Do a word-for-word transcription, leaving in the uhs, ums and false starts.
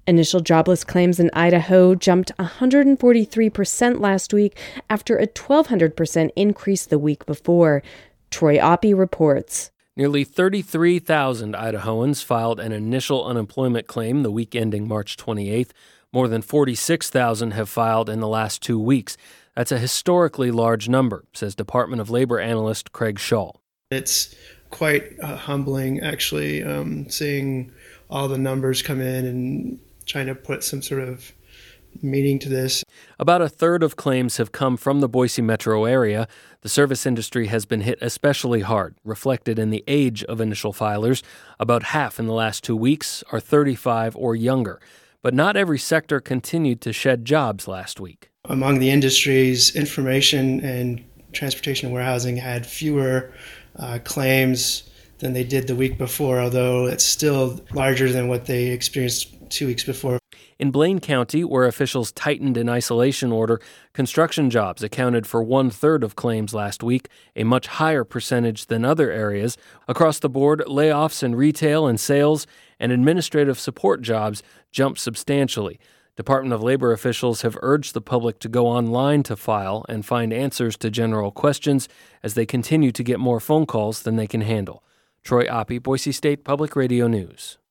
Initial jobless claims in Idaho jumped one hundred forty-three percent last week after a twelve hundred percent increase the week before. Troy Oppie reports. Nearly thirty-three thousand Idahoans filed an initial unemployment claim the week ending March twenty-eighth. More than forty-six thousand have filed in the last two weeks. That's a historically large number, says Department of Labor analyst Craig Schall. It's quite uh, humbling, actually, um, seeing all the numbers come in and trying to put some sort of meaning to this. About a third of claims have come from the Boise metro area. The service industry has been hit especially hard, reflected in the age of initial filers. About half in the last two weeks are thirty-five or younger. But not every sector continued to shed jobs last week. Among the industries, information and transportation and warehousing had fewer uh, claims than they did the week before, although it's still larger than what they experienced two weeks before. In Blaine County, where officials tightened an isolation order, construction jobs accounted for one-third of claims last week, a much higher percentage than other areas. Across the board, layoffs in retail and sales and administrative support jobs jumped substantially. Department of Labor officials have urged the public to go online to file and find answers to general questions as they continue to get more phone calls than they can handle. Troy Oppie, Boise State Public Radio News.